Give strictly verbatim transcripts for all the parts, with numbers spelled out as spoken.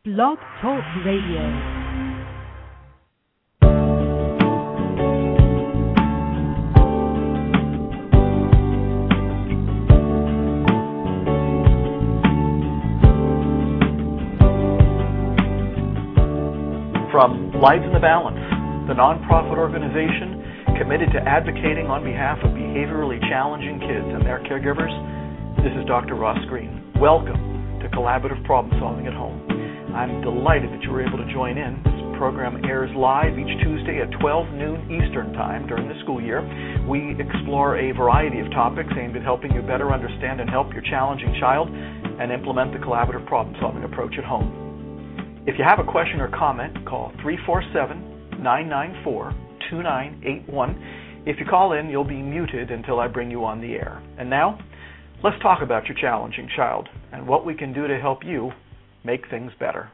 Blog Talk Radio. From Lives in the Balance, the nonprofit organization committed to advocating on behalf of behaviorally challenging kids and their caregivers, this is Doctor Ross Green. Welcome to Collaborative Problem Solving at Home. I'm delighted that you were able to join in. This program airs live each Tuesday at twelve noon Eastern Time during the school year. We explore a variety of topics aimed at helping you better understand and help your challenging child and implement the collaborative problem solving approach at home. If you have a question or comment, call three four seven, nine nine four, two nine eight one. If you call in, you'll be muted until I bring you on the air. And now, let's talk about your challenging child and what we can do to help you make things better.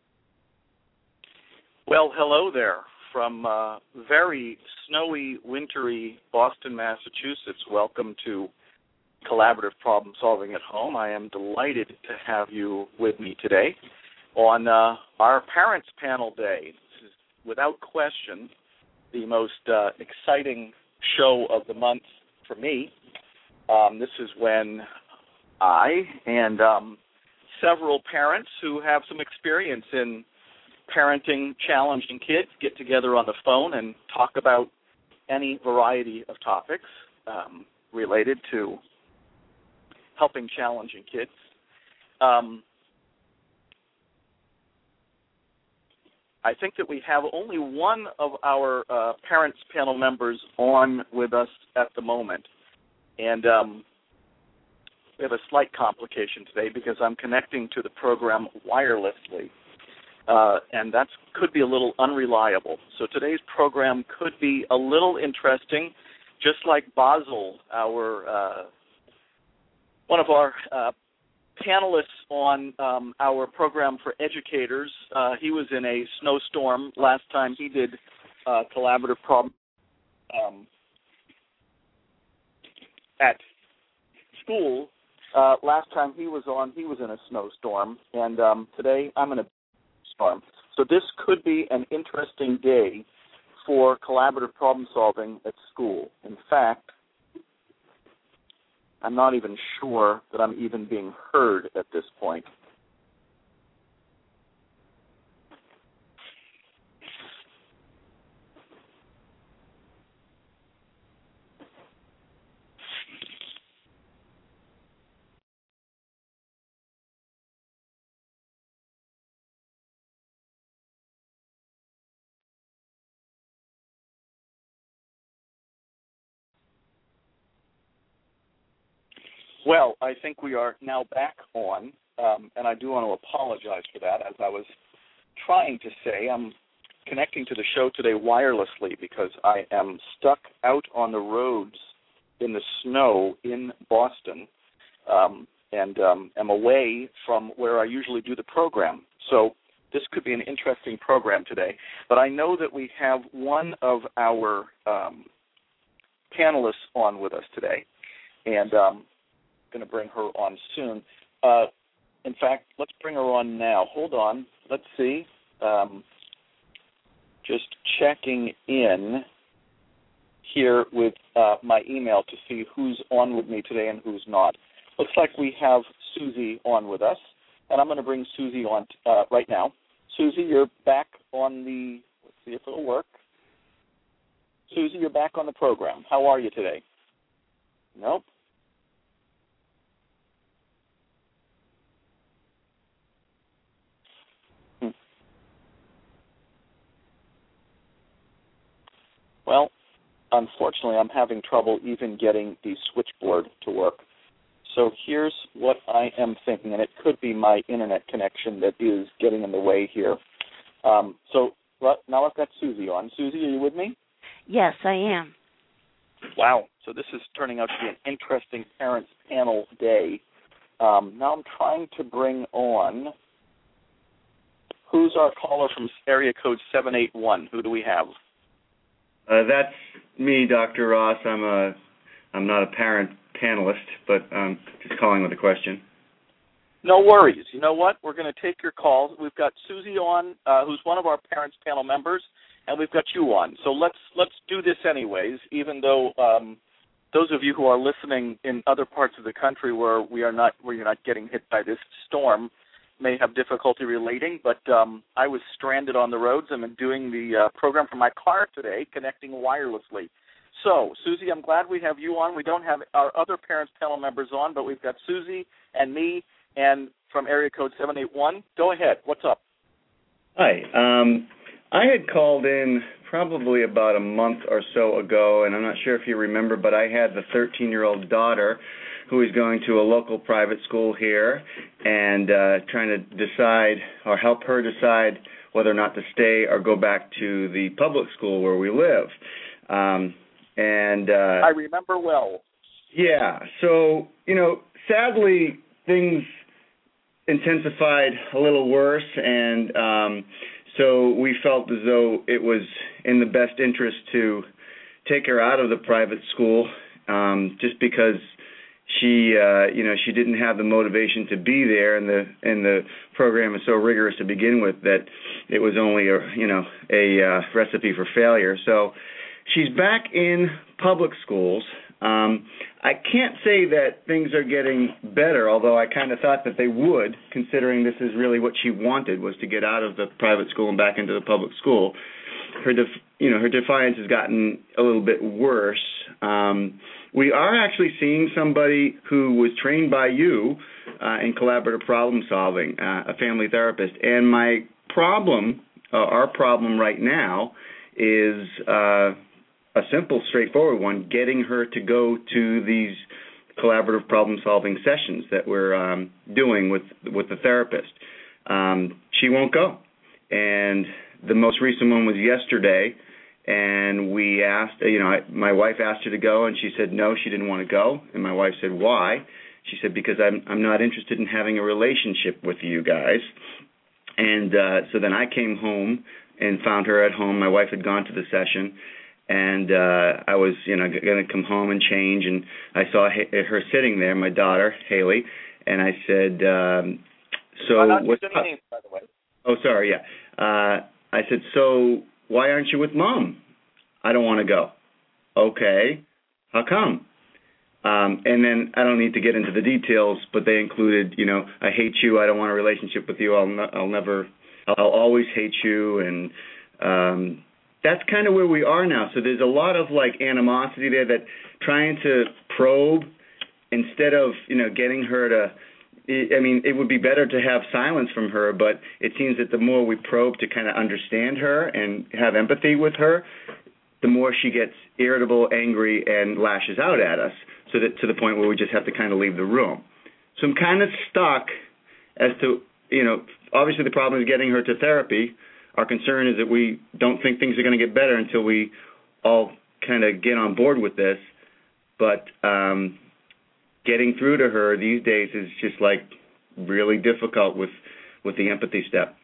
Well, hello there from uh, very snowy, wintry Boston, Massachusetts. Welcome to Collaborative Problem Solving at Home. I am delighted to have you with me today on uh, our Parents Panel Day. This is, without question, the most uh, exciting show of the month for me. Um, this is when I and um, several parents who have some experience in parenting challenging kids get together on the phone and talk about any variety of topics um, related to helping challenging kids. Um, I think that we have only one of our uh, parents panel members on with us at the moment. And um, we have a slight complication today because I'm connecting to the program wirelessly. Uh, and that could be a little unreliable. So today's program could be a little interesting, just like Basil, our uh, one of our uh, panelists on um, our program for educators. Uh, he was in a snowstorm last time he did uh, collaborative problem um, at school. Uh, last time he was on, he was in a snowstorm, and um, today I'm in a storm. So this could be an interesting day for collaborative problem solving at school. In fact, I'm not even sure that I'm even being heard at this point. Well, I think we are now back on, um, and I do want to apologize for that. As I was trying to say, I'm connecting to the show today wirelessly because I am stuck out on the roads in the snow in Boston um, and um, am away from where I usually do the program. So this could be an interesting program today. But I know that we have one of our um, panelists on with us today, and um, going to bring her on soon. Uh, in fact, let's bring her on now. Hold on. Let's see. Um, just checking in here with uh, my email to see who's on with me today and who's not. Looks like we have Susie on with us, and I'm going to bring Susie on uh, right now. Susie, you're back on the, let's see if it'll work. Susie, you're back on the program. How are you today? Nope. Well, unfortunately, I'm having trouble even getting the switchboard to work. So here's what I am thinking, and it could be my internet connection that is getting in the way here. Um, so now I've got Susie on. Susie, are you with me? Yes, I am. Wow. So this is turning out to be an interesting parents panel day. Um, now I'm trying to bring on, who's our caller from area code seven eight one? Who do we have? Uh, that's me, Doctor Ross. I'm a, I'm not a parent panelist, but I'm just calling with a question. No worries. You know what? We're going to take your calls. We've got Susie on, uh, who's one of our parents panel members, and we've got you on. So let's let's do this anyways, even though um, those of you who are listening in other parts of the country where we are not where you're not getting hit by this storm may have difficulty relating. But um, I was stranded on the roads. I'm doing the uh, program from my car today, connecting wirelessly. So, Susie, I'm glad we have you on. We don't have our other parents panel members on, but we've got Susie and me, and from area code seven eight one. Go ahead. What's up? Hi. Um, I had called in probably about a month or so ago, and I'm not sure if you remember, but I had the thirteen-year-old daughter who is going to a local private school here and uh, trying to decide or help her decide whether or not to stay or go back to the public school where we live. Um, and uh, I remember well. Yeah. So, you know, sadly, things intensified a little worse, and um, so we felt as though it was in the best interest to take her out of the private school, um, just because she, uh, you know, she didn't have the motivation to be there, and the and the program is so rigorous to begin with that it was only a, you know, a uh, recipe for failure. So she's back in public schools. Um, I can't say that things are getting better, although I kind of thought that they would, considering this is really what she wanted, was to get out of the private school and back into the public school. Her, def- you know, her defiance has gotten a little bit worse. Um, we are actually seeing somebody who was trained by you uh, in collaborative problem solving, uh, a family therapist. And my problem, uh, our problem right now, is Uh, a simple, straightforward one, getting her to go to these collaborative problem-solving sessions that we're um, doing with with the therapist. Um, she won't go. And the most recent one was yesterday, and we asked, you know, I, my wife asked her to go, and she said no, she didn't want to go. And my wife said, why? She said, because I'm, I'm not interested in having a relationship with you guys. And uh, so then I came home and found her at home. My wife had gone to the session. And uh, I was, you know, going to come home and change, and I saw her sitting there, my daughter, Haley, and I said, um, so I'm not what's using up? names, by the way. Oh, sorry, yeah. Uh, I said, so why aren't you with Mom? I don't want to go. Okay, how come? Um, and then I don't need to get into the details, but they included, you know, I hate you, I don't want a relationship with you, I'll, no, I'll never, I'll always hate you, and um that's kind of where we are now. So there's a lot of, like, animosity there that trying to probe instead of, you know, getting her to, I mean, it would be better to have silence from her, but it seems that the more we probe to kind of understand her and have empathy with her, the more she gets irritable, angry, and lashes out at us, so that to the point where we just have to kind of leave the room. So I'm kind of stuck as to, you know, obviously the problem is getting her to therapy. Our concern is that we don't think things are going to get better until we all kind of get on board with this. But um, getting through to her these days is just like really difficult with, with the empathy step.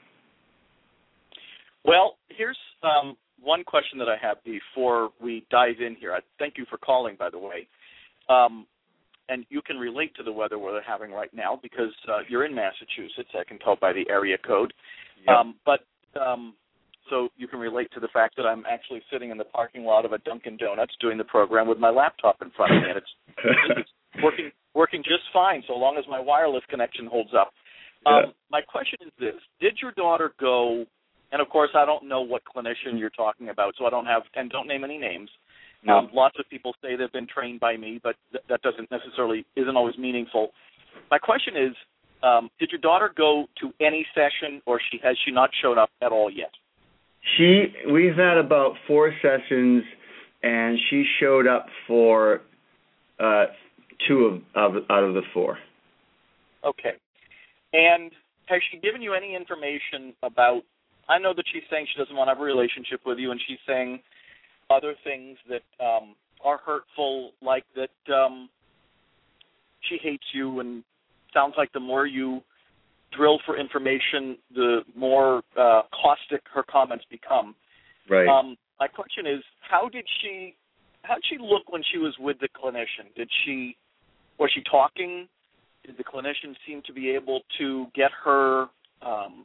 Well, here's um, one question that I have before we dive in here. I thank you for calling, by the way. Um, and you can relate to the weather we're having right now because uh, you're in Massachusetts, I can tell by the area code. Yep. Um, but Um, so you can relate to the fact that I'm actually sitting in the parking lot of a Dunkin' Donuts doing the program with my laptop in front of me, and it's, it's working working just fine so long as my wireless connection holds up. Um, yeah. My question is this: did your daughter go? And of course, I don't know what clinician you're talking about, so I don't have and don't name any names. No. Um, lots of people say they've been trained by me, but th- that doesn't necessarily isn't always meaningful. My question is. Um, did your daughter go to any session, or she has she not showed up at all yet? She, we've had about four sessions, and she showed up for uh, two of, of out of the four. Okay. And has she given you any information about? I know that she's saying she doesn't want to have a relationship with you, and she's saying other things that um, are hurtful, like that um, she hates you and. Sounds like the more you drill for information, the more uh, caustic her comments become. Right. Um, my question is, how did she, how did she look when she was with the clinician? Did she, was she talking did the clinician seem to be able to get her um,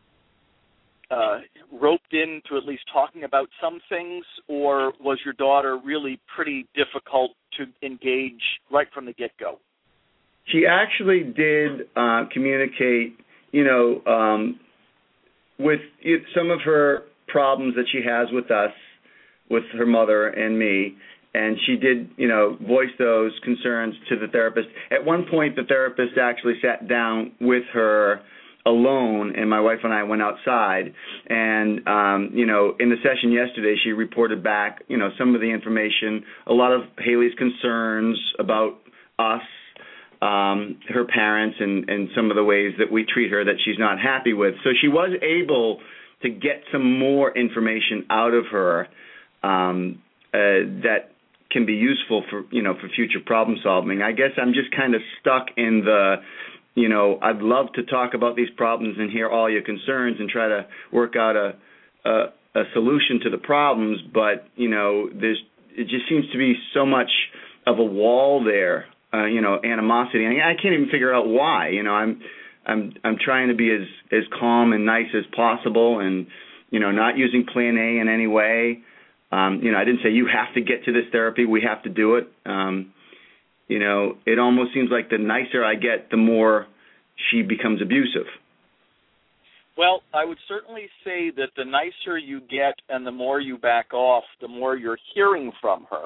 uh, roped into at least talking about some things, or was your daughter really pretty difficult to engage right from the get-go? She actually did uh, communicate, you know, um, with some of her problems that she has with us, with her mother and me, and she did, you know, voice those concerns to the therapist. At one point, the therapist actually sat down with her alone, and my wife and I went outside, and, um, you know, in the session yesterday, she reported back, you know, some of the information, a lot of Haley's concerns about us, um, her parents, and, and some of the ways that we treat her that she's not happy with. So she was able to get some more information out of her um, uh, that can be useful for, you know, for future problem solving. I guess I'm just kind of stuck in the, you know, I'd love to talk about these problems and hear all your concerns and try to work out a a, a solution to the problems, but, you know, there's it just seems to be so much of a wall there, uh, you know, animosity. I, I can't even figure out why. You know, I'm I'm I'm trying to be as as calm and nice as possible, and, you know, not using Plan A in any way. Um, you know, I didn't say you have to get to this therapy. We have to do it. Um, you know, it almost seems like the nicer I get, the more she becomes abusive. Well, I would certainly say that the nicer you get and the more you back off, the more you're hearing from her.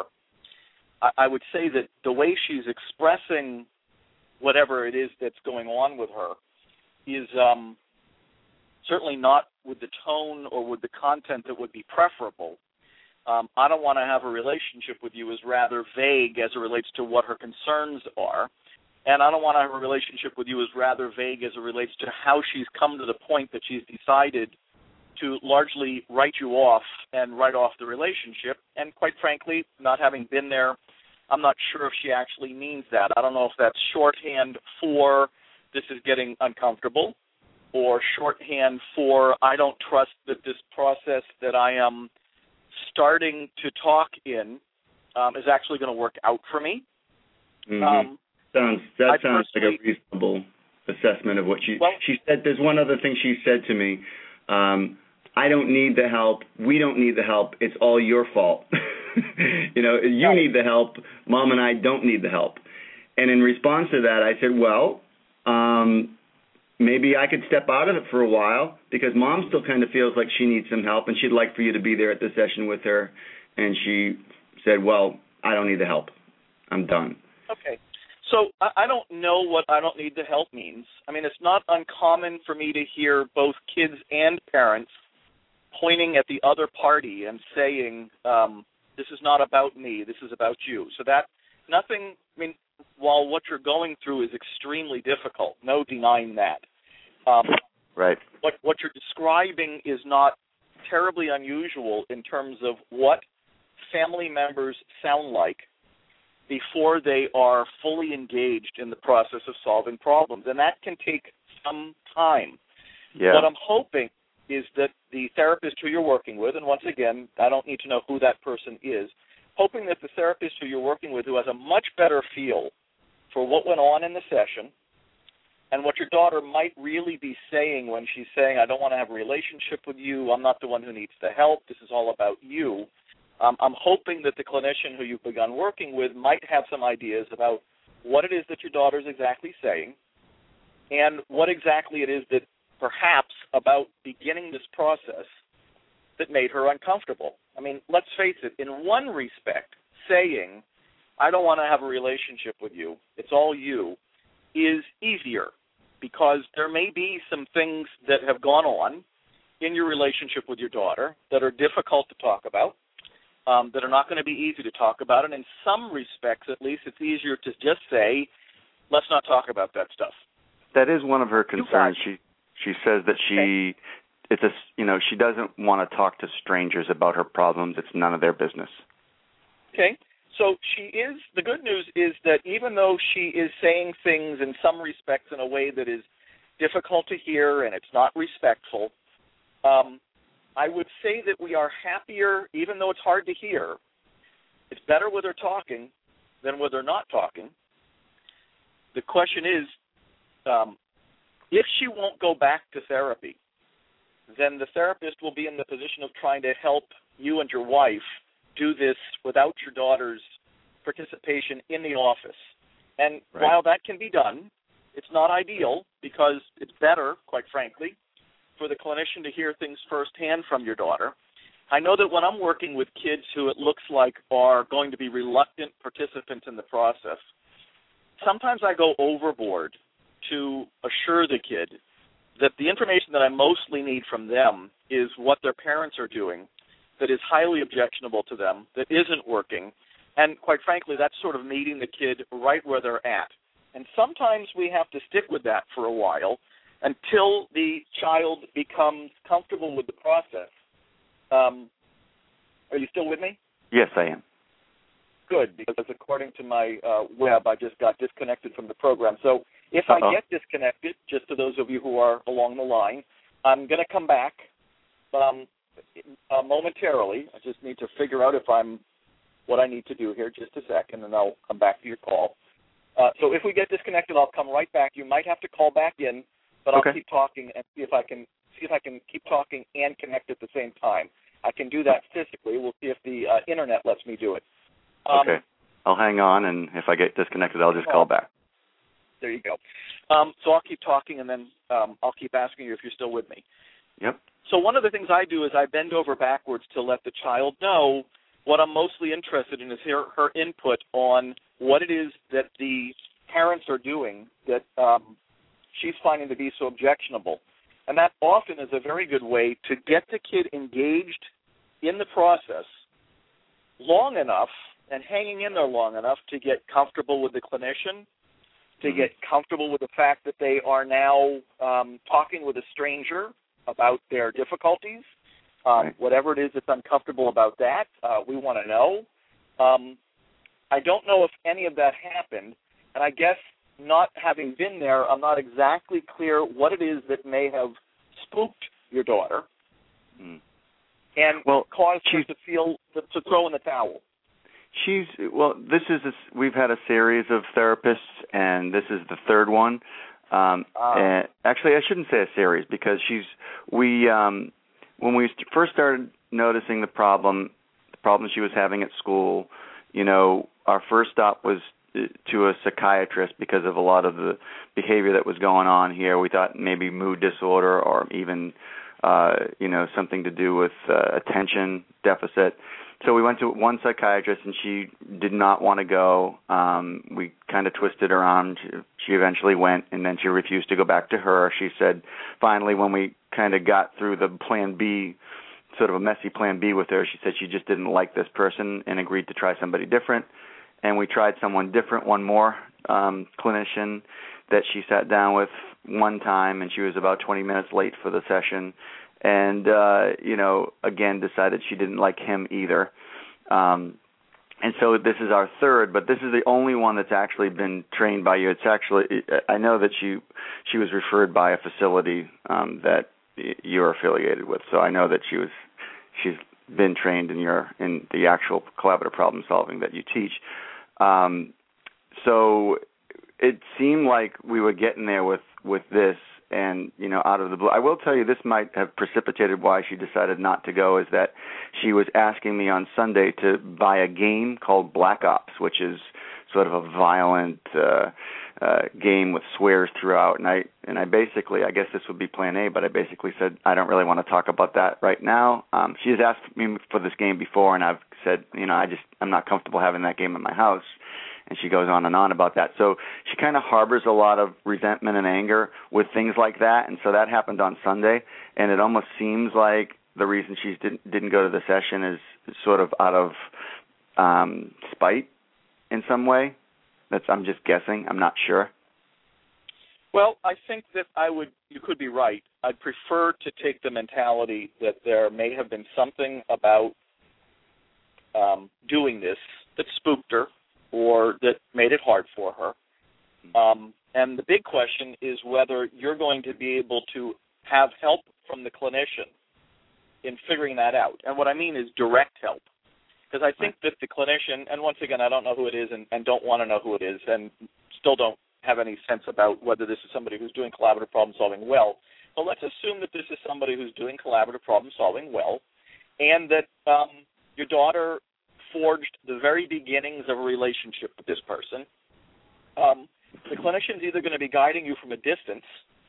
I, I would say that the way she's expressing whatever it is that's going on with her is um, certainly not with the tone or with the content that would be preferable. Um, I don't want to have a relationship with you is rather vague as it relates to what her concerns are. And I don't want to have a relationship with you is rather vague as it relates to how she's come to the point that she's decided to largely write you off and write off the relationship. And quite frankly, not having been there, I'm not sure if she actually means that. I don't know if that's shorthand for this is getting uncomfortable, or shorthand for I don't trust that this process that I am starting to talk in um, is actually going to work out for me. Mm-hmm. Um, sounds that I sounds like a reasonable assessment of what she well, she said. There's one other thing she said to me. Um, I don't need the help. We don't need the help. It's all your fault. you know, you need the help. Mom and I don't need the help. And in response to that, I said, well, um, maybe I could step out of it for a while because Mom still kind of feels like she needs some help and she'd like for you to be there at the session with her. And she said, well, I don't need the help. I'm done. Okay. So I don't know what I don't need the help means. I mean, it's not uncommon for me to hear both kids and parents pointing at the other party and saying, um, this is not about me, this is about you. So that nothing, I mean, while what you're going through is extremely difficult, no denying that. Um, right. What, what you're describing is not terribly unusual in terms of what family members sound like before they are fully engaged in the process of solving problems. And that can take some time. Yeah. What I'm hoping is that the therapist who you're working with, and once again, I don't need to know who that person is, hoping that the therapist who you're working with who has a much better feel for what went on in the session and what your daughter might really be saying when she's saying, I don't want to have a relationship with you, I'm not the one who needs the help, this is all about you. Um, I'm hoping that the clinician who you've begun working with might have some ideas about what it is that your daughter's exactly saying and what exactly it is that perhaps about beginning this process that made her uncomfortable. I mean, let's face it, in one respect, saying, I don't want to have a relationship with you, it's all you, is easier because there may be some things that have gone on in your relationship with your daughter that are difficult to talk about, um, that are not going to be easy to talk about, and in some respects, at least, it's easier to just say, let's not talk about that stuff. That is one of her concerns. She she says that she okay. it's a you know she doesn't want to talk to strangers about her problems. It's none of their business. Okay. So she is, the good news is that even though she is saying things in some respects in a way that is difficult to hear and it's not respectful, um, I would say that we are happier, even though it's hard to hear. It's better with her talking than with her not talking. the question is, um, if she won't go back to therapy, then the therapist will be in the position of trying to help you and your wife do this without your daughter's participation in the office. And right. while that can be done, it's not ideal because it's better, quite frankly, for the clinician to hear things firsthand from your daughter. I know that when I'm working with kids who it looks like are going to be reluctant participants in the process, sometimes I go overboard to assure the kid that the information that I mostly need from them is what their parents are doing that is highly objectionable to them, that isn't working, and quite frankly, that's sort of meeting the kid right where they're at. And sometimes we have to stick with that for a while until the child becomes comfortable with the process. Um, are you still with me? Yes, I am. Good, because according to my uh, web, I just got disconnected from the program. So if Uh-oh. I get disconnected, just to those of you who are along the line, I'm going to come back um, uh, momentarily. I just need to figure out if I'm what I need to do here. Just a second, and I'll come back to your call. Uh, so if we get disconnected, I'll come right back. You might have to call back in, but I'll okay. keep talking and see if I can see if I can keep talking and connect at the same time. I can do that physically. We'll see if the uh, internet lets me do it. Um, okay. I'll hang on, and if I get disconnected, I'll just call back. There you go. Um, so I'll keep talking, and then um, I'll keep asking you if you're still with me. Yep. So one of the things I do is I bend over backwards to let the child know what I'm mostly interested in is her, her input on what it is that the parents are doing that um, she's finding to be so objectionable. And that often is a very good way to get the kid engaged in the process long enough and hanging in there long enough to get comfortable with the clinician, to mm-hmm. get comfortable with the fact that they are now um, talking with a stranger about their difficulties. Um, right. Whatever it is that's uncomfortable about that, uh, we want to know. Um, I don't know if any of that happened, and I guess not having been there, I'm not exactly clear what it is that may have spooked your daughter mm. and well, caused her to feel to, to throw in the towel. She's well. This is a, we've had a series of therapists, and this is the third one. Um, uh, and actually, I shouldn't say a series because she's we um, when we first started noticing the problem, the problem she was having at school. You know, our first stop was to a psychiatrist because of a lot of the behavior that was going on here. We thought maybe mood disorder or even uh, you know something to do with uh, attention deficit. So we went to one psychiatrist, and she did not want to go. Um, we kind of twisted her arm. She, she eventually went, and then she refused to go back to her. She said, finally, when we kind of got through the plan B, sort of a messy plan B with her, she said she just didn't like this person and agreed to try somebody different. And we tried someone different, one more um, clinician that she sat down with one time, and she was about twenty minutes late for the session. And, uh, you know, again, decided she didn't like him either. Um, and so this is our third, but this is the only one that's actually been trained by you. It's actually, I know that she she was referred by a facility um, that you're affiliated with. So I know that she was, she's been trained in your, in the actual collaborative problem solving that you teach. Um, so it seemed like we were getting there with, with this. And, you know, out of the blue, I will tell you this might have precipitated why she decided not to go, is that she was asking me on Sunday to buy a game called Black Ops, which is sort of a violent uh, uh, game with swears throughout. And I and I basically, I guess this would be plan A, but I basically said, I don't really want to talk about that right now. Um, she has asked me for this game before, and I've said, you know, I just, I'm not comfortable having that game in my house. And she goes on and on about that. So she kind of harbors a lot of resentment and anger with things like that. And so that happened on Sunday. And it almost seems like the reason she didn't, didn't go to the session is sort of out of um, spite in some way. That's, I'm just guessing. I'm not sure. Well, I think that I would, you could be right. I'd prefer to take the mentality that there may have been something about um, doing this that spooked her, or that made it hard for her. Um, and the big question is whether you're going to be able to have help from the clinician in figuring that out. And what I mean is direct help. Because I think that the clinician, and once again, I don't know who it is and, and don't want to know who it is and still don't have any sense about whether this is somebody who's doing collaborative problem solving well. But let's assume that this is somebody who's doing collaborative problem solving well, and that um, your daughter forged the very beginnings of a relationship with this person. Um, the clinician's either going to be guiding you from a distance,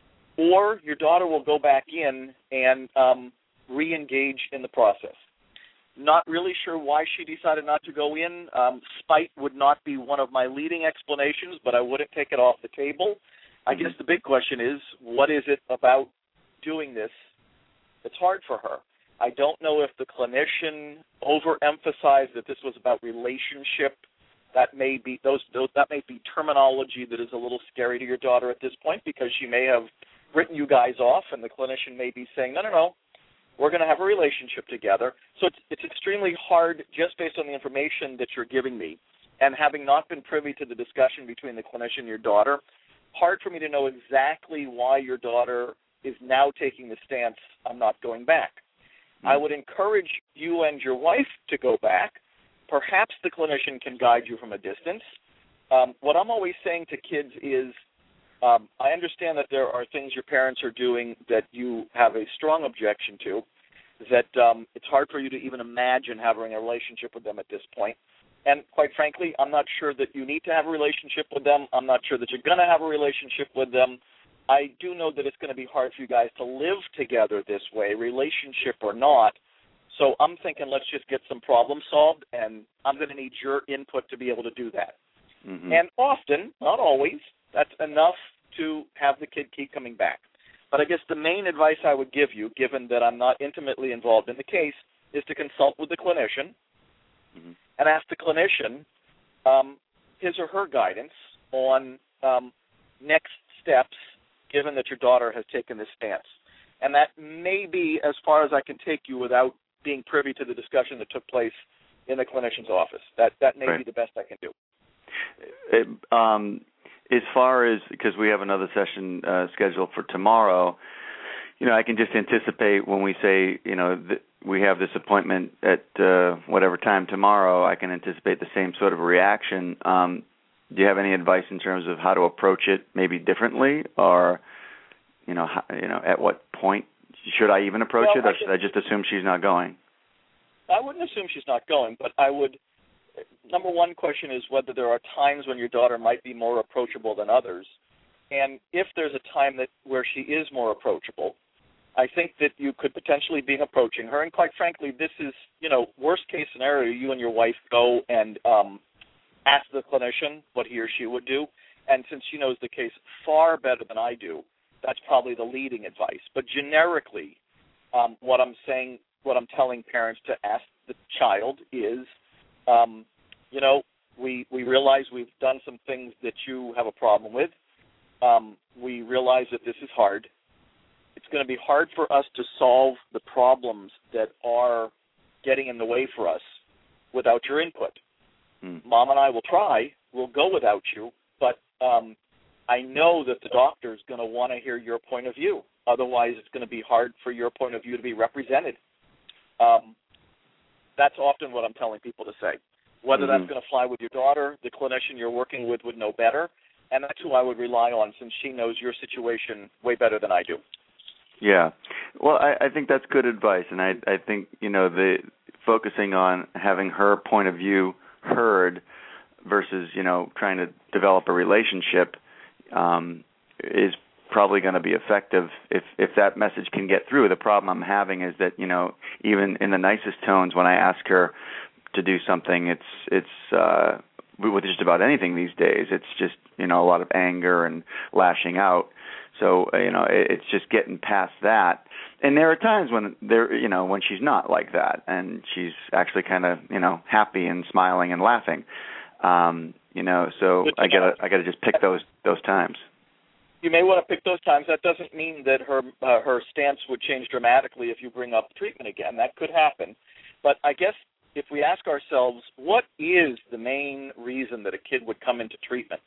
or your daughter will go back in and um, re-engage in the process. Not really sure why she decided not to go in. Um, spite would not be one of my leading explanations, but I wouldn't take it off the table. I guess the big question is, what is it about doing this that's hard for her? I don't know if the clinician overemphasized that this was about relationship. That may be those, those that may be terminology that is a little scary to your daughter at this point, because she may have written you guys off, and the clinician may be saying, no, no, no, we're going to have a relationship together. So it's, it's extremely hard, just based on the information that you're giving me, and having not been privy to the discussion between the clinician and your daughter, hard for me to know exactly why your daughter is now taking the stance, I'm not going back. Mm-hmm. I would encourage you and your wife to go back. Perhaps the clinician can guide you from a distance. Um, what I'm always saying to kids is, Um, I understand that there are things your parents are doing that you have a strong objection to, that um, it's hard for you to even imagine having a relationship with them at this point. And quite frankly, I'm not sure that you need to have a relationship with them. I'm not sure that you're going to have a relationship with them. I do know that it's going to be hard for you guys to live together this way, relationship or not. So I'm thinking let's just get some problems solved, and I'm going to need your input to be able to do that. Mm-hmm. And often, not always, that's enough to have the kid keep coming back. But I guess the main advice I would give you, given that I'm not intimately involved in the case, is to consult with the clinician mm-hmm. and ask the clinician um, his or her guidance on um, next steps, given that your daughter has taken this stance. And that may be as far as I can take you without being privy to the discussion that took place in the clinician's office. That that may right. be the best I can do. It, um As far as, because we have another session uh, scheduled for tomorrow, you know, I can just anticipate when we say, you know, th- we have this appointment at uh, whatever time tomorrow, I can anticipate the same sort of reaction. Um, do you have any advice in terms of how to approach it maybe differently, or, you know, how, you know, at what point should I even approach well, it, or I should I just assume she's not going? I wouldn't assume she's not going, but I would. Number one question is whether there are times when your daughter might be more approachable than others. And if there's a time that where she is more approachable, I think that you could potentially be approaching her. And quite frankly, this is, you know, worst case scenario, you and your wife go and um, ask the clinician what he or she would do. And since she knows the case far better than I do, that's probably the leading advice. But generically, um, what I'm saying, what I'm telling parents to ask the child is, Um, you know, we we realize we've done some things that you have a problem with. Um, we realize that this is hard. It's going to be hard for us to solve the problems that are getting in the way for us without your input. Hmm. Mom and I will try. We'll go without you, but um, I know that the doctor is going to want to hear your point of view. Otherwise, it's going to be hard for your point of view to be represented. Um, That's often what I'm telling people to say. Whether mm-hmm. that's going to fly with your daughter, the clinician you're working with would know better, and that's who I would rely on since she knows your situation way better than I do. Yeah. Well, I, I think that's good advice, and I, I think, you know, the focusing on having her point of view heard versus, you know, trying to develop a relationship um, is probably going to be effective if if that message can get through. The problem I'm having is that, you know, even in the nicest tones, when I ask her to do something, it's it's uh, with just about anything these days, it's just, you know, a lot of anger and lashing out. So, you know, it's just getting past that. And there are times when there, you know, when she's not like that, and she's actually kind of, you know, happy and smiling and laughing. Um, you know, so I gotta I gotta just pick those those times. You may want to pick those times. That doesn't mean that her uh, her stance would change dramatically if you bring up treatment again. That could happen. But I guess if we ask ourselves, what is the main reason that a kid would come into treatment,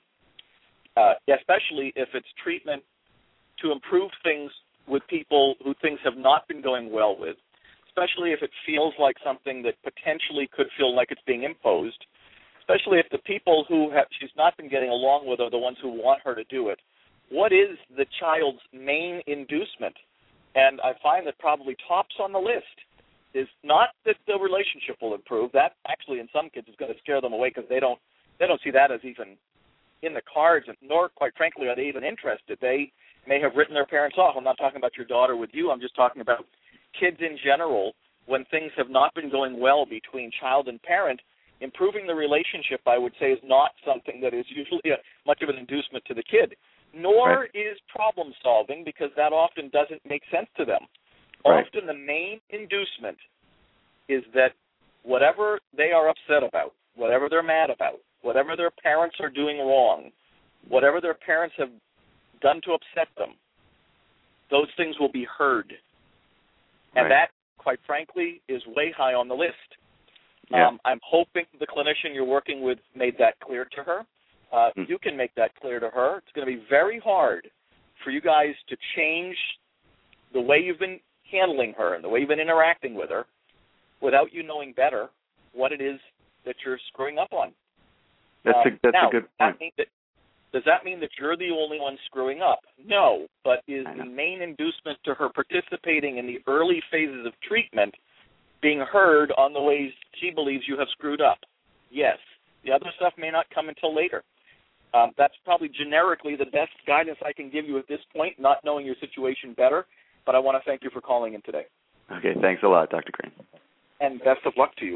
uh, especially if it's treatment to improve things with people who things have not been going well with, especially if it feels like something that potentially could feel like it's being imposed, especially if the people who have, she's not been getting along with are the ones who want her to do it. What is the child's main inducement? And I find that probably tops on the list is not that the relationship will improve. That actually, in some kids, is going to scare them away because they don't they don't see that as even in the cards, and nor, quite frankly, are they even interested. They may have written their parents off. I'm not talking about your daughter with you. I'm just talking about kids in general. When things have not been going well between child and parent, improving the relationship, I would say, is not something that is usually a, much of an inducement to the kid. Nor right. is problem solving, because that often doesn't make sense to them. Right. Often the main inducement is that whatever they are upset about, whatever they're mad about, whatever their parents are doing wrong, whatever their parents have done to upset them, those things will be heard. And right. that, quite frankly, is way high on the list. Yeah. Um, I'm hoping the clinician you're working with made that clear to her. Uh, mm. You can make that clear to her. It's going to be very hard for you guys to change the way you've been handling her and the way you've been interacting with her without you knowing better what it is that you're screwing up on. That's a, that's now, a good point. That that, does that mean that you're the only one screwing up? No, but is the main inducement to her participating in the early phases of treatment being heard on the ways she believes you have screwed up? Yes. The other stuff may not come until later. Um, that's probably generically the best guidance I can give you at this point, not knowing your situation better, but I want to thank you for calling in today. Okay, thanks a lot, Doctor Crane. And best of luck to you.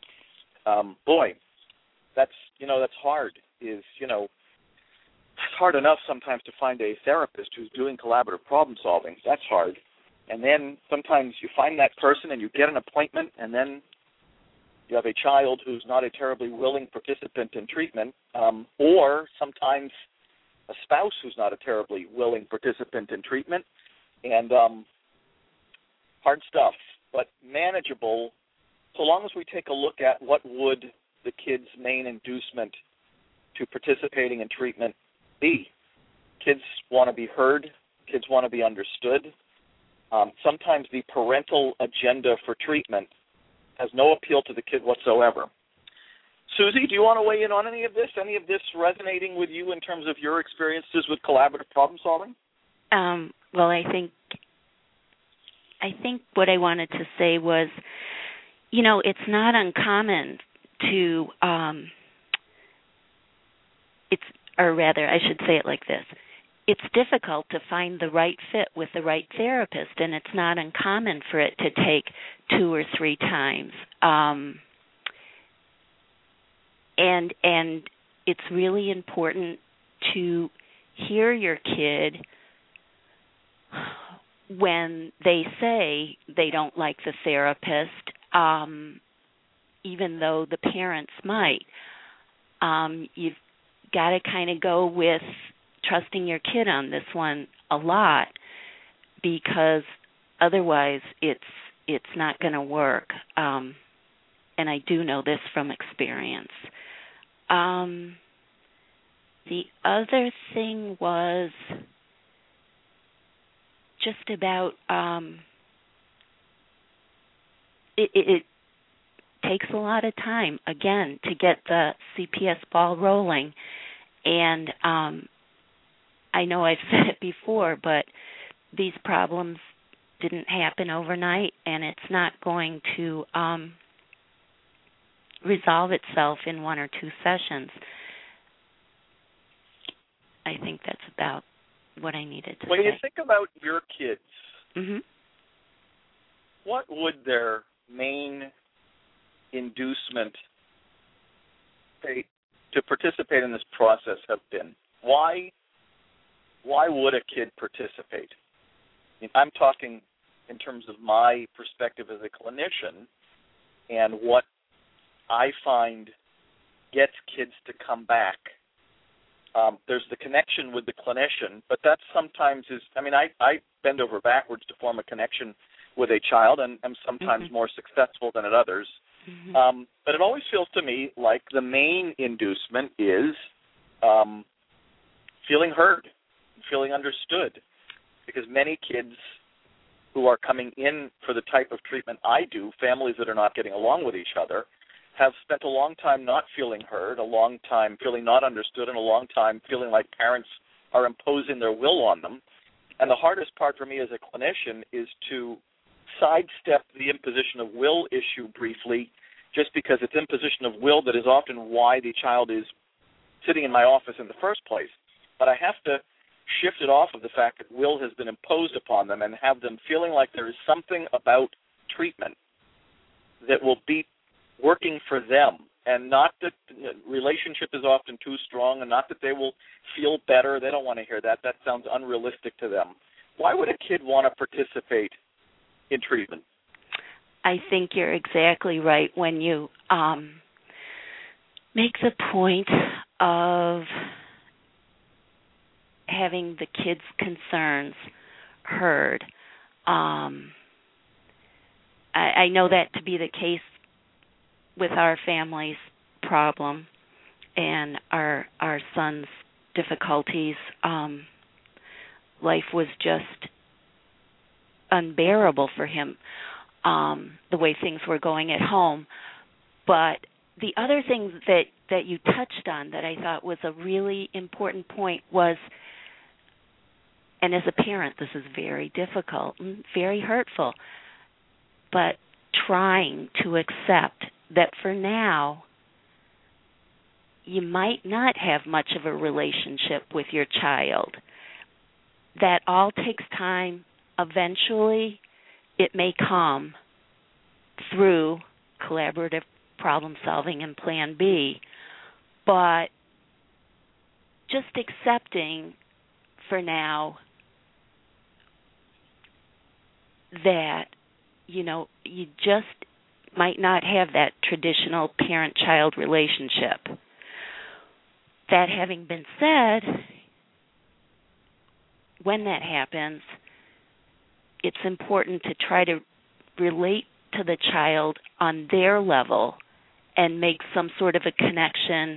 Um, boy, that's, you know, that's hard, is, you know, it's hard enough sometimes to find a therapist who's doing collaborative problem solving. That's hard. And then sometimes you find that person and you get an appointment, and then you have a child who's not a terribly willing participant in treatment, um, or sometimes a spouse who's not a terribly willing participant in treatment. And um, hard stuff, but manageable so long as we take a look at what would the kid's main inducement to participating in treatment be. Kids want to be heard. Kids want to be understood. Um, sometimes the parental agenda for treatment has no appeal to the kid whatsoever. Susie, do you want to weigh in on any of this? Any of this resonating with you in terms of your experiences with collaborative problem solving? Um, well, I think I think what I wanted to say was, you know, it's not uncommon to, um, it's, or rather, I should say it like this. It's difficult to find the right fit with the right therapist, and it's not uncommon for it to take two or three times. Um, and and it's really important to hear your kid when they say they don't like the therapist, um, even though the parents might. Um, you've got to kind of go with trusting your kid on this one a lot, because otherwise it's it's not going to work. Um, and I do know this from experience. Um, the other thing was just about um, it, it, it takes a lot of time, again, to get the C P S ball rolling. And um, I know I've said it before, but these problems didn't happen overnight, and it's not going to um, resolve itself in one or two sessions. I think that's about what I needed to when say. When you think about your kids, mm-hmm. what would their main inducement to participate in this process have been? Why why would a kid participate? I mean, I'm talking in terms of my perspective as a clinician, and what I find gets kids to come back. Um, there's the connection with the clinician, but that sometimes is, I mean, I, I bend over backwards to form a connection with a child, and am sometimes mm-hmm. more successful than at others. Mm-hmm. Um, but it always feels to me like the main inducement is um, feeling heard, feeling understood, because many kids who are coming in for the type of treatment I do, families that are not getting along with each other, have spent a long time not feeling heard, a long time feeling not understood, and a long time feeling like parents are imposing their will on them. And the hardest part for me as a clinician is to sidestep the imposition of will issue briefly, just because it's imposition of will that is often why the child is sitting in my office in the first place. But I have to shift it off of the fact that will has been imposed upon them and have them feeling like there is something about treatment that will be working for them, and not that relationship is often too strong, and not that they will feel better. They don't want to hear that. That sounds unrealistic to them. Why would a kid want to participate in treatment? I think you're exactly right when you um, make the point of having the kids' concerns heard. Um, I, I know that to be the case with our family's problem and our our son's difficulties. Um, life was just unbearable for him, um, the way things were going at home. But the other thing that, that you touched on that I thought was a really important point was, and as a parent, this is very difficult and very hurtful, but trying to accept that for now, you might not have much of a relationship with your child. That all takes time. Eventually, it may come through collaborative problem solving and Plan B, but just accepting for now that, you know, you just might not have that traditional parent-child relationship. That having been said, when that happens, it's important to try to relate to the child on their level and make some sort of a connection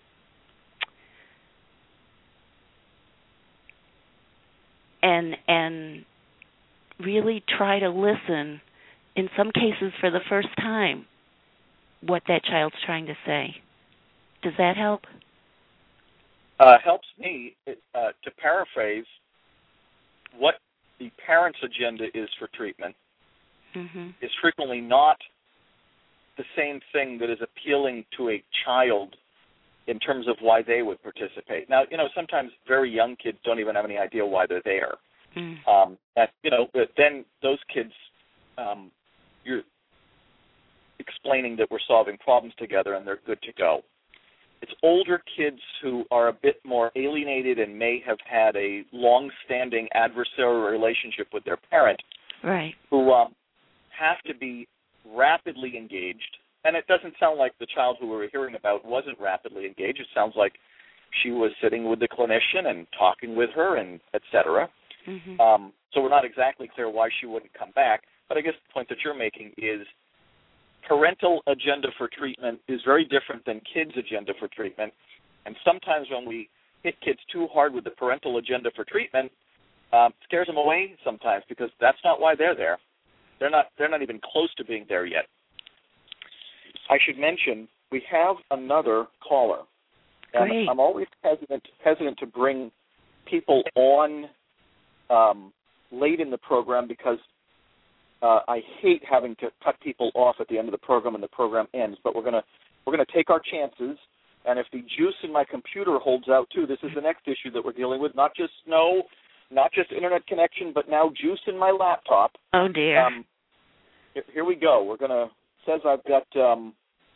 and and really try to listen, in some cases for the first time, what that child's trying to say. Does that help? Uh, helps me, uh, to paraphrase, what the parent's agenda is for treatment mm-hmm. is frequently not the same thing that is appealing to a child in terms of why they would participate. Now, you know, sometimes very young kids don't even have any idea why they're there. Mm. Um, and, you know, but then those kids, um, you're explaining that we're solving problems together and they're good to go. It's older kids who are a bit more alienated and may have had a long-standing adversarial relationship with their parent, right? Who um, have to be rapidly engaged. And it doesn't sound like the child who we were hearing about wasn't rapidly engaged. It sounds like she was sitting with the clinician and talking with her and et cetera. Mm-hmm. Um, so we're not exactly clear why she wouldn't come back. But I guess the point that you're making is parental agenda for treatment is very different than kids' agenda for treatment. And sometimes when we hit kids too hard with the parental agenda for treatment, um, it scares them away sometimes because that's not why they're there. They're not, they're not even close to being there yet. I should mention we have another caller. And Great. I'm always hesitant, hesitant to bring people on um, late in the program because uh, I hate having to cut people off at the end of the program and the program ends. But we're gonna we're gonna take our chances. And if the juice in my computer holds out too, this is the next issue that we're dealing with. Not just snow, not just internet connection, but now juice in my laptop. Oh dear. Um, here we go. We're gonna. Says I've got um,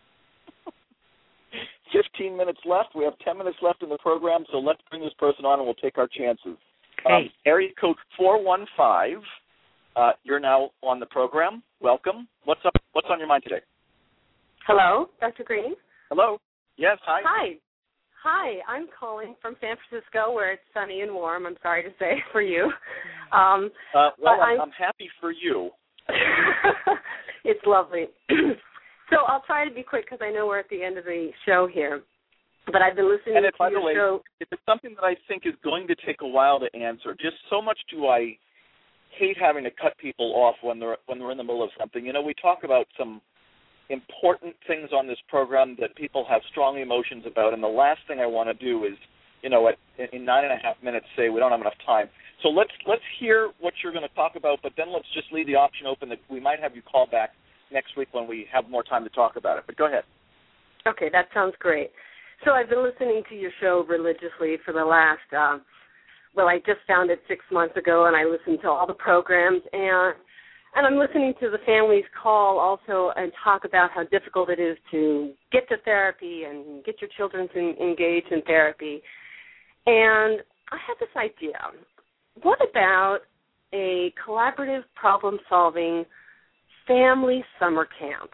fifteen minutes left. We have ten minutes left in the program, so let's bring this person on and we'll take our chances. Um, area code four one five. Uh, you're now on the program. Welcome. What's up? What's on your mind today? Hello, Doctor Green. Hello. Yes. Hi. Hi. Hi. I'm calling from San Francisco, where it's sunny and warm. I'm sorry to say for you. Um, uh, well, I'm, I'm, I'm happy for you. It's lovely. So I'll try to be quick because I know we're at the end of the show here. But I've been listening and if, to by your the way, show. If it's something that I think is going to take a while to answer, just so much do I hate having to cut people off when they're when they're in the middle of something. You know, we talk about some important things on this program that people have strong emotions about, and the last thing I want to do is, you know, at, in nine and a half minutes say we don't have enough time. So let's let's hear what you're going to talk about, but then let's just leave the option open that we might have you call back next week when we have more time to talk about it. But go ahead. Okay, that sounds great. So I've been listening to your show religiously for the last, uh, well, I just found it six months ago, and I listened to all the programs, and and I'm listening to the families call also and talk about how difficult it is to get to therapy and get your children to engage in therapy. And I had this idea. What about a collaborative problem-solving family summer camp?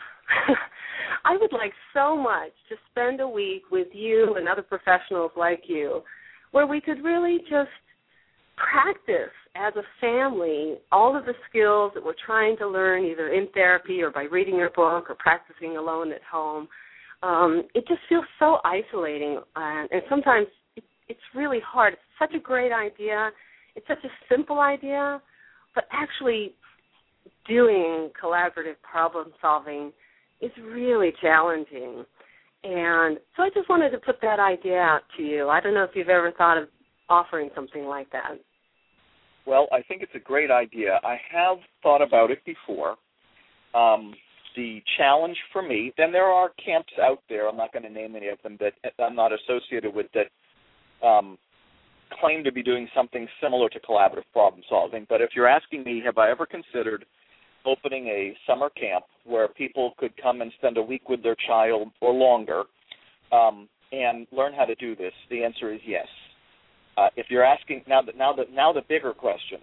I would like so much to spend a week with you and other professionals like you where we could really just practice as a family all of the skills that we're trying to learn either in therapy or by reading your book or practicing alone at home. Um, it just feels so isolating, and, and sometimes it, it's really hard. It's such a great idea. It's such a simple idea, but actually doing collaborative problem solving is really challenging. And so I just wanted to put that idea out to you. I don't know if you've ever thought of offering something like that. Well, I think it's a great idea. I have thought about it before. Um, the challenge for me, then there are camps out there, I'm not going to name any of them, that I'm not associated with that um, claim to be doing something similar to collaborative problem solving. But if you're asking me, have I ever considered opening a summer camp where people could come and spend a week with their child or longer um, and learn how to do this, the answer is yes. Uh, if you're asking now, that now the now the bigger question: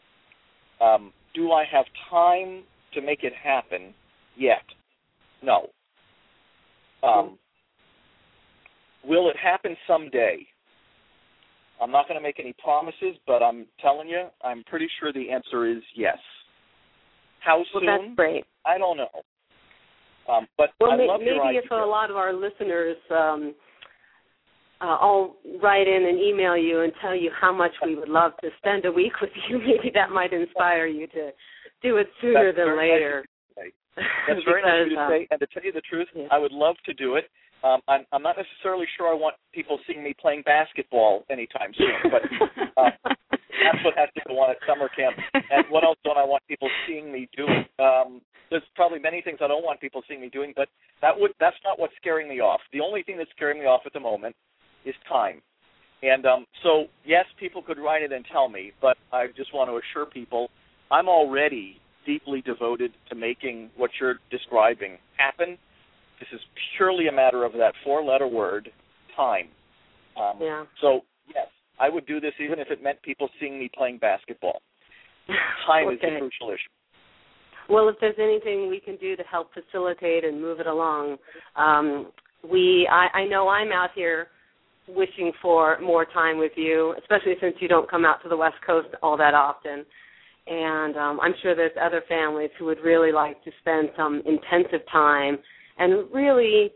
um, do I have time to make it happen yet? No. Um, will it happen someday? I'm not going to make any promises, but I'm telling you, I'm pretty sure the answer is yes. How soon? Well, that's great. I don't know. Um, but well, I may, love maybe your idea. if a lot of our listeners um, uh, all write in and email you and tell you how much we would love to spend a week with you, maybe that might inspire you to do it sooner That's than later. Nice That's very nice of you to say. And to tell you the truth, yeah. I would love to do it. Um, I'm, I'm not necessarily sure I want people seeing me playing basketball anytime soon, but uh, that's what has to go on at summer camp. And what else don't I want people seeing me doing? Um, there's probably many things I don't want people seeing me doing, but that would that's not what's scaring me off. The only thing that's scaring me off at the moment is time. And um, so, yes, people could write it and tell me, but I just want to assure people I'm already deeply devoted to making what you're describing happen. This is purely a matter of that four-letter word, time. Um, yeah. So, yes, I would do this even if it meant people seeing me playing basketball. Time okay. is the crucial issue. Well, if there's anything we can do to help facilitate and move it along, um, we I, I know I'm out here wishing for more time with you, especially since you don't come out to the West Coast all that often. And um, I'm sure there's other families who would really like to spend some intensive time and really,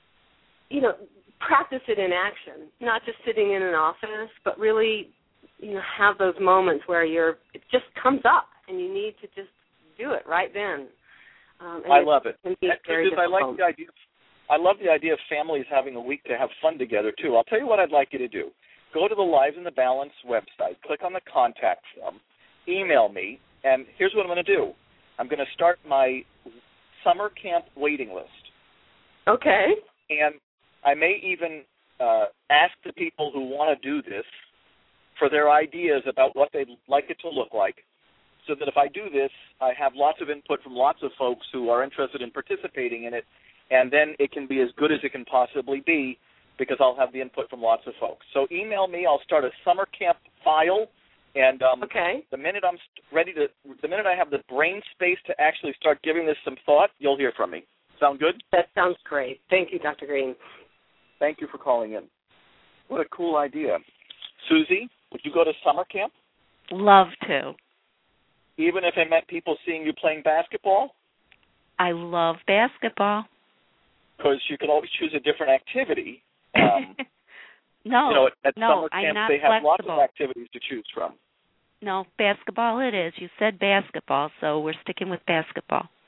you know, practice it in action, not just sitting in an office, but really, you know, have those moments where you're, it just comes up and you need to just do it right then. Um, I love it. it very I like the idea. Of, I love the idea of families having a week to have fun together too. I'll tell you what I'd like you to do. Go to the Lives in the Balance website, click on the contact form, email me, and here's what I'm going to do. I'm going to start my summer camp waiting list. Okay. And I may even uh, ask the people who want to do this for their ideas about what they'd like it to look like, so that if I do this, I have lots of input from lots of folks who are interested in participating in it, and then it can be as good as it can possibly be because I'll have the input from lots of folks. So email me. I'll start a summer camp file, and um, okay. the minute I'm ready to, the minute I have the brain space to actually start giving this some thought, you'll hear from me. Sound good? That sounds great. Thank you, Doctor Green. Thank you for calling in. What a cool idea. Susie, would you go to summer camp? Love to. Even if it meant people seeing you playing basketball? I love basketball. Because you could always choose a different activity. Um, no, you know, at no, summer camp I'm not they have flexible. lots of activities to choose from. No, basketball it is. You said basketball, so we're sticking with basketball.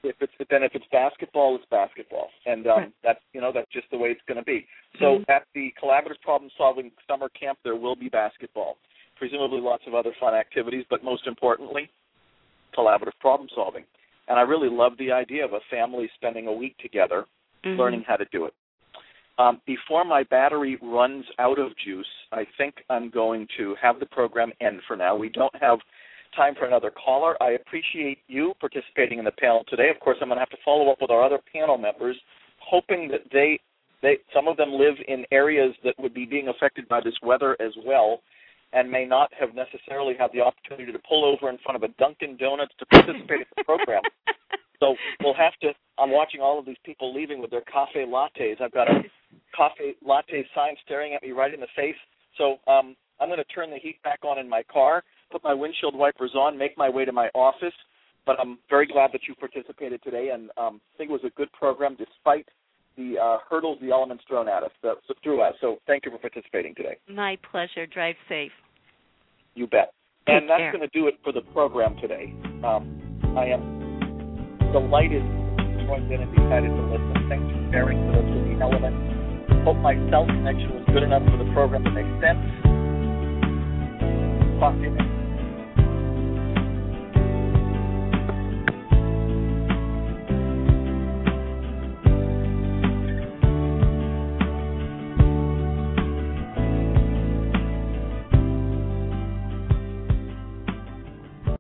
if it's then if it's basketball, it's basketball, and um, right. that's you know that's just the way it's going to be. So mm-hmm. at the Collaborative Problem Solving Summer Camp, there will be basketball, presumably lots of other fun activities, but most importantly, collaborative problem solving. And I really love the idea of a family spending a week together, mm-hmm. learning how to do it. Um, before my battery runs out of juice, I think I'm going to have the program end for now. We don't have time for another caller. I appreciate you participating in the panel today. Of course, I'm going to have to follow up with our other panel members, hoping that they, they, some of them live in areas that would be being affected by this weather as well, and may not have necessarily had the opportunity to pull over in front of a Dunkin' Donuts to participate in the program. So we'll have to, I'm watching all of these people leaving with their cafe lattes. I've got a cafe latte sign staring at me right in the face. So um, I'm going to turn the heat back on in my car, put my windshield wipers on, make my way to my office. But I'm very glad that you participated today, and um, I think it was a good program despite the uh, hurdles, the elements thrown at us, the, through us. So thank you for participating today. My pleasure. Drive safe. You bet. Take and that's care. going to do it for the program today. Um, I am delighted you joined in and decided to listen. Thanks for sharing with us with the elements. Hope my cell connection was good enough for the program to make sense. Talk to you next